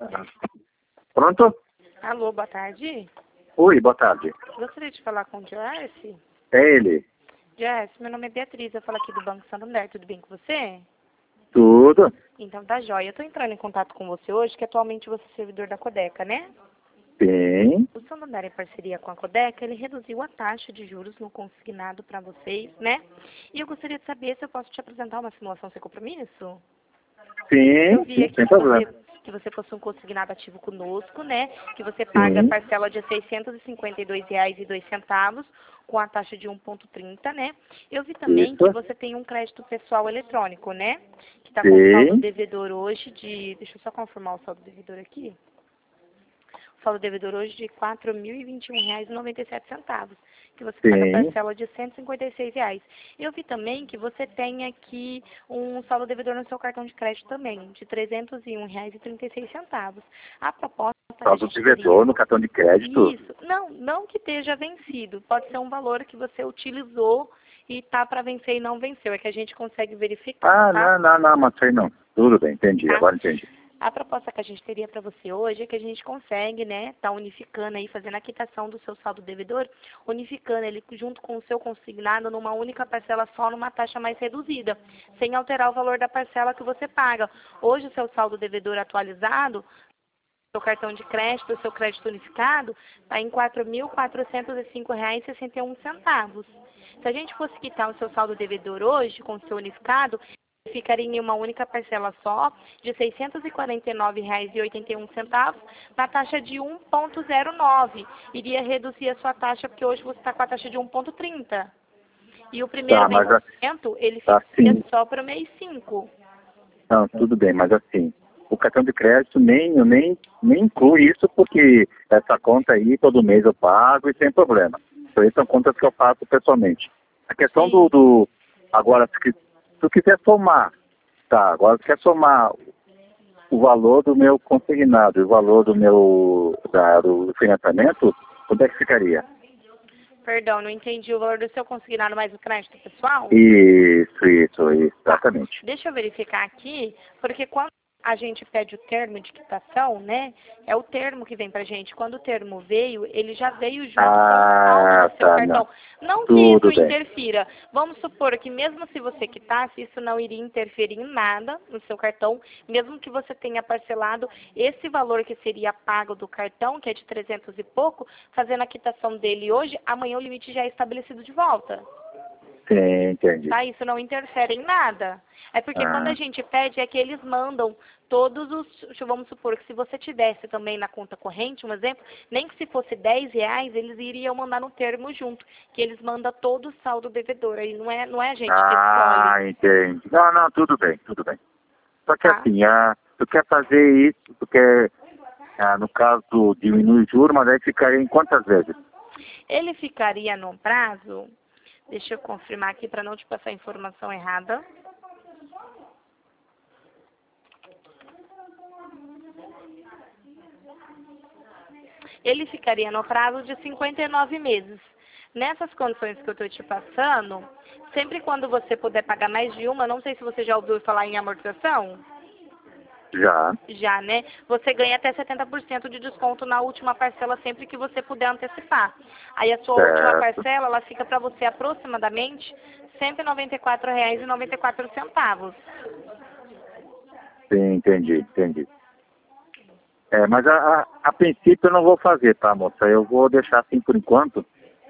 Pronto? Alô, boa tarde. Oi, boa tarde. Gostaria de falar com o Joyce. É ele. Joyce, meu nome é Beatriz, eu falo aqui do Banco Santander, tudo bem com você? Tudo? Então tá jóia. Eu tô entrando em contato com você hoje, que atualmente você é servidor da Codeca, né? Sim. O Santander, em parceria com a Codeca, ele reduziu a taxa de juros no consignado para vocês, né? E eu gostaria de saber se eu posso te apresentar uma simulação sem compromisso. Eu Sim, vi sim, aqui sem problema. que você possui um consignado ativo conosco, né? Que você paga a Sim. parcela de R$ 652,02 com a taxa de 1,30, né? Eu vi também que Isso. você tem um crédito pessoal eletrônico, né? Que está com saldo Sim. devedor hoje de... Deixa eu só confirmar o saldo devedor aqui. O saldo devedor hoje de R$ 4.021,97, que você paga a Sim. parcela de R$ 156. Eu vi também que você tem aqui um saldo devedor no seu cartão de crédito também, de R$ 301,36. A proposta que a Saldo gente devedor teria... no cartão de crédito? Isso. Não que esteja vencido. Pode ser um valor que você utilizou e tá para vencer e não venceu. É que a gente consegue verificar, Ah, tá? não, mas sei não. Tudo bem, entendi, Tá? agora entendi. A proposta que a gente teria para você hoje é que a gente consegue, né, tá unificando aí, fazendo a quitação do seu saldo devedor, unificando ele junto com o seu consignado numa única parcela só, numa taxa mais reduzida, sem alterar o valor da parcela que você paga. Hoje o seu saldo devedor atualizado, seu cartão de crédito, o seu crédito unificado, está em R$ 4.405,61. Se a gente fosse quitar o seu saldo devedor hoje, com o seu unificado, ficaria em uma única parcela só, de R$ 649,81, na taxa de 1,09. Iria reduzir a sua taxa, porque hoje você está com a taxa de 1,30. E o primeiro Tá, mas vencimento, ele assim, ficaria só para o mês 5. não, tudo bem, mas assim, o cartão de crédito nem inclui isso porque essa conta aí todo mês eu pago e sem problema. Isso aí são contas que eu faço pessoalmente. A questão Sim. agora, se tu quiser somar, tá, agora se quer somar o valor do meu consignado e o valor do do financiamento, quanto é que ficaria? Perdão, não entendi o valor do seu consignado mais o crédito pessoal? Isso, Tá. exatamente. Deixa eu verificar aqui, porque quando a gente pede o termo de quitação, né? É o termo que vem pra gente. Quando o termo veio, ele já veio junto com o saldo do seu Tá, cartão. Não que isso tudo bem. interfira. Vamos supor que mesmo se você quitasse, isso não iria interferir em nada no seu cartão, mesmo que você tenha parcelado esse valor que seria pago do cartão, que é de 300 e pouco, fazendo a quitação dele hoje, amanhã o limite já é estabelecido de volta. Sim, entendi. Tá? Isso não interfere em nada. É porque quando a Ah, gente pede, é que eles mandam todos os... Vamos supor que se você tivesse também na conta corrente, um exemplo, nem que se fosse R$ 10, eles iriam mandar no termo junto, que eles mandam todo o saldo devedor. Aí não é a gente que escolhe, entendi. Não, tudo bem, tudo bem. Só que tá? assim, tu quer fazer isso, tu quer, no caso, diminuir o juro, mas aí ficaria em quantas vezes? Ele ficaria no prazo... Deixa eu confirmar aqui para não te passar a informação errada. Ele ficaria no prazo de 59 meses. Nessas condições que eu estou te passando, sempre quando você puder pagar mais de uma, não sei se você já ouviu falar em amortização, Já, já, né? Você ganha até 70% de desconto na última parcela sempre que você puder antecipar. Aí a sua última certo. parcela, ela fica para você aproximadamente R$ 194,94. Sim, entendi. Mas a princípio eu não vou fazer, tá, moça? Eu vou deixar assim por enquanto.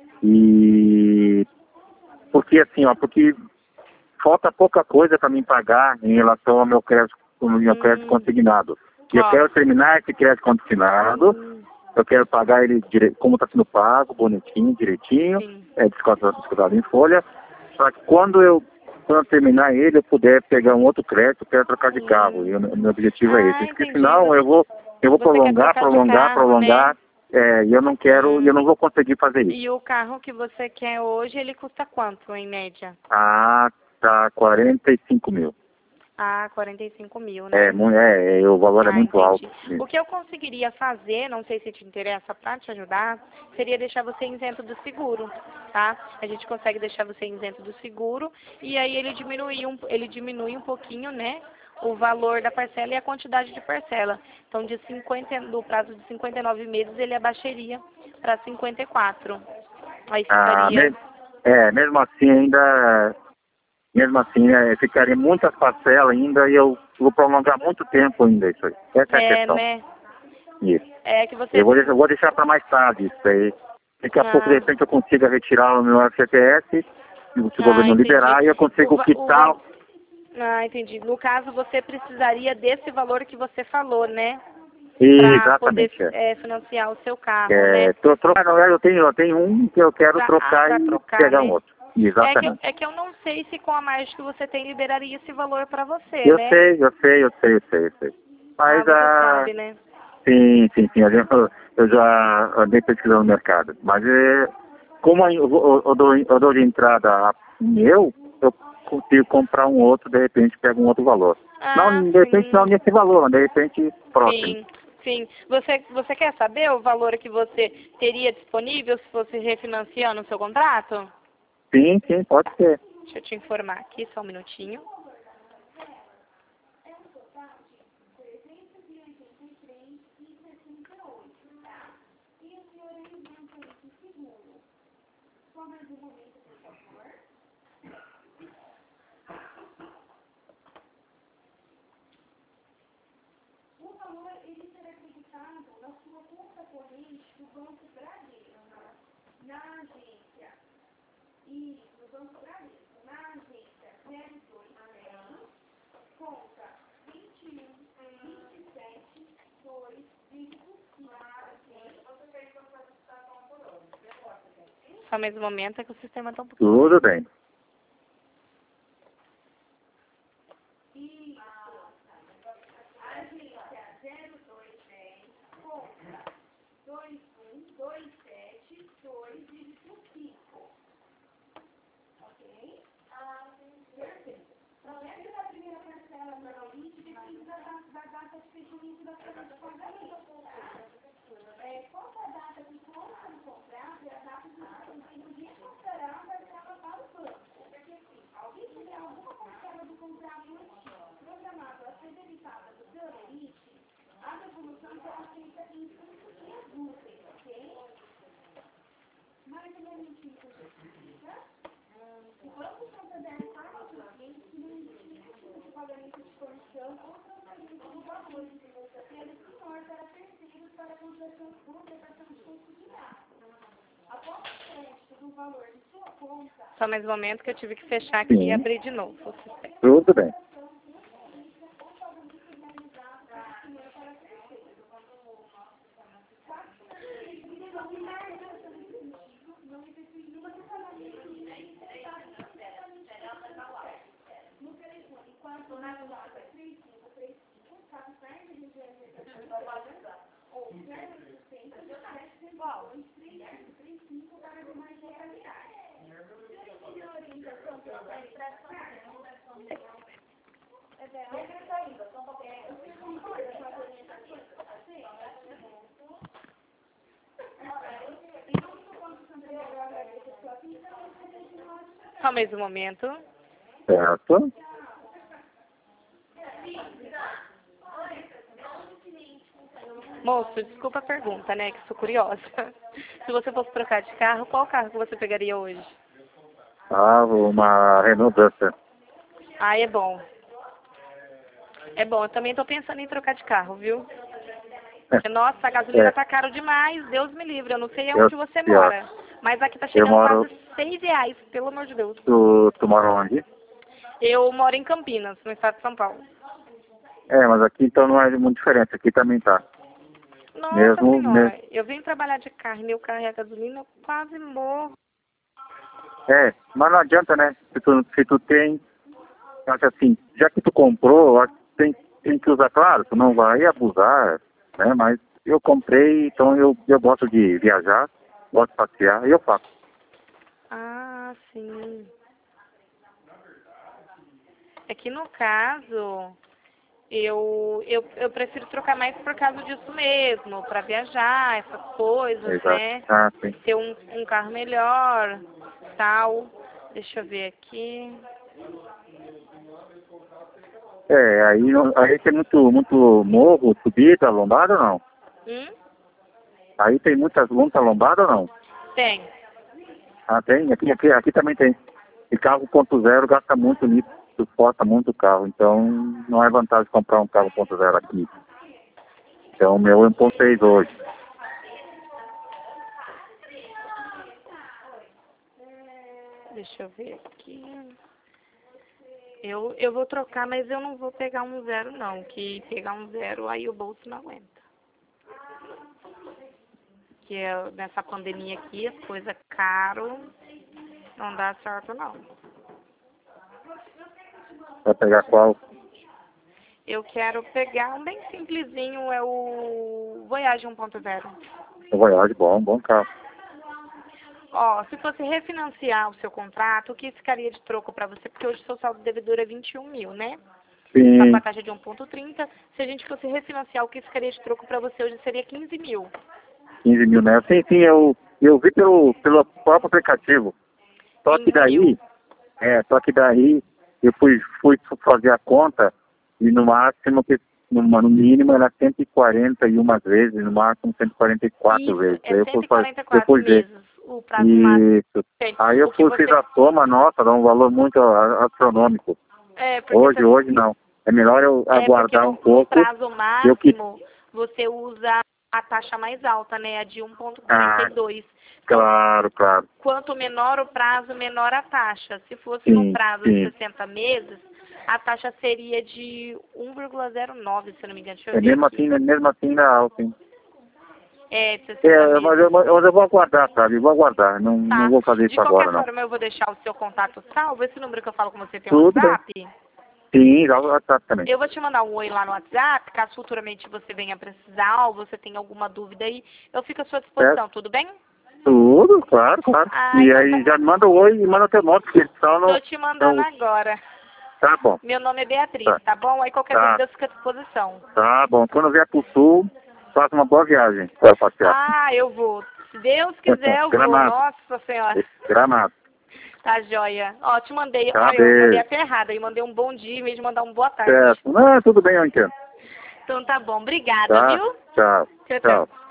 E porque falta pouca coisa para mim pagar em relação ao meu crédito consignado. E eu Ó, quero terminar esse crédito consignado, eu quero pagar ele como está sendo pago, bonitinho, direitinho, sim. descontado em folha, para que quando eu terminar ele, eu puder pegar um outro crédito, eu quero trocar de carro. E o meu objetivo é esse. Porque Entendi. senão eu vou Você quer trocar de carro, né? e eu não quero, e eu não vou conseguir fazer isso. E o carro que você quer hoje, ele custa quanto, em média? Tá 45 mil. Ah, 45 mil, né? O valor é Ah, muito alto. entendi. O que eu conseguiria fazer, não sei se te interessa para te ajudar, seria deixar você isento do seguro, tá? A gente consegue deixar você isento do seguro e aí ele diminui um pouquinho, né? o valor da parcela e a quantidade de parcela. Então, no prazo de 59 meses, ele abaixaria para 54. Aí ficaria... Mesmo assim ainda, ficaria muitas parcelas ainda e eu vou prolongar muito tempo ainda isso aí. Essa é a questão. Né? Isso. É que você... Eu vou deixar para mais tarde isso aí. Daqui a pouco, de repente, eu consiga retirar o meu FGTS, se o governo entendi. liberar, e eu consigo quitar... entendi. No caso, você precisaria desse valor que você falou, né? Para poder financiar o seu carro, né? Eu tenho um que eu quero trocar e pegar um outro. Exatamente. É que eu não sei se com a margem que você tem liberaria esse valor para você, eu né? Eu sei. Mas você sabe, né? Sim. Eu já andei pesquisando no mercado. Mas como eu dou de entrada eu consigo comprar um outro, de repente pego um outro valor. Não, de repente não nesse valor, mas de repente próximo. Sim. Você quer saber o valor que você teria disponível se fosse refinanciando o seu contrato? Sim, pode ser. Deixa eu te informar aqui, só um minutinho. Só mais um momento, é que o sistema está um pouquinho... Tudo bem. Só mais um momento que eu tive que fechar aqui e abrir de novo o sistema. Tudo bem. Só mais um momento. Certo. Moço, desculpa a pergunta, né, que sou curiosa. Se você fosse trocar de carro, qual carro que você pegaria hoje? Uma Renault Duster. É bom. É bom, eu também tô pensando em trocar de carro, viu? Nossa, a gasolina tá caro demais, Deus me livre, eu não sei onde você mora. Mas aqui tá chegando quase R$6, pelo amor de Deus. Tu mora onde? Eu moro em Campinas, no estado de São Paulo. Mas aqui então não é muito diferente, aqui também tá. Nossa senhora, eu venho trabalhar de carro, meu carro é a gasolina, eu quase morro. Mas não adianta, né? Se tu tem, acho assim, já que tu comprou, tem que usar, claro, tu não vai abusar, né? Mas eu comprei, então eu gosto de viajar, gosto de passear, e eu faço. Sim. É que no caso, eu prefiro trocar mais por causa disso mesmo, para viajar, essas coisas, Exato. né? Sim. Ter um carro melhor, tal. Deixa eu ver aqui. Aí, aí tem muito morro, subida, lombada ou não? Aí tem muita lombada ou não? Tem. Ah, tem? Aqui também tem. E carro 1.0 gasta muito nisso, suporta muito o carro. Então, não é vantagem comprar um carro 1.0 aqui. Então, o meu é 1.6 hoje. Deixa eu ver aqui. Eu vou trocar, mas eu não vou pegar um 0 não, que pegar um 0 aí o bolso não aguenta. Que nessa pandemia aqui, as coisas caro, não dá certo não. Vai pegar qual? Eu quero pegar um bem simplesinho, é o Voyage 1.0. O Voyage, bom carro. Ó, se fosse refinanciar o seu contrato, o que ficaria de troco para você? Porque hoje o seu saldo devedor é 21 mil, né? Sim. Tá com a taxa de 1.30. Se a gente fosse refinanciar, o que ficaria de troco para você hoje seria 15 mil. 15 mil, né? Sim, eu vi pelo próprio aplicativo. Só que daí eu fui fazer a conta e no máximo, no mínimo era 141 vezes, no máximo 144 Isso, vezes. é 144 meses o prazo máximo. Isso. Aí eu fiz a soma, nossa, dá um valor muito astronômico. Hoje não. É melhor eu aguardar um pouco. No prazo máximo, você usa a taxa mais alta, né? A de 1.42. Claro. Quanto menor o prazo, menor a taxa. Se fosse no prazo de 60 meses, a taxa seria de 1,09, se não me engano. Deixa eu ver mesmo aqui. Mesmo assim ainda é alto, hein? Mas eu vou aguardar, sabe? Vou aguardar. Não vou fazer isso agora, não. De qualquer forma, eu vou deixar o seu contato salvo. Esse número que eu falo com você tem Tudo WhatsApp? Bem. Sim, já o WhatsApp também. Eu vou te mandar um oi lá no WhatsApp, caso futuramente você venha precisar ou você tenha alguma dúvida aí, eu fico à sua disposição, tudo bem? Tudo, claro. E aí já manda o oi e manda teu nome, porque só não... Tô te mandando agora. Tá bom. Meu nome é Beatriz, tá bom? Aí qualquer dúvida eu fico à disposição. Tá bom. Quando vier pro sul, faça uma boa viagem para passear. Eu vou. Se Deus quiser, eu vou. Nossa Senhora. Gramado. Tá joia. Ó, te mandei. Tá, Olha, eu mandei até errado. Eu mandei um bom dia em vez de mandar um boa tarde. Certo. Não, tudo bem, eu entendo. Então tá bom. Obrigada, viu? Tchau.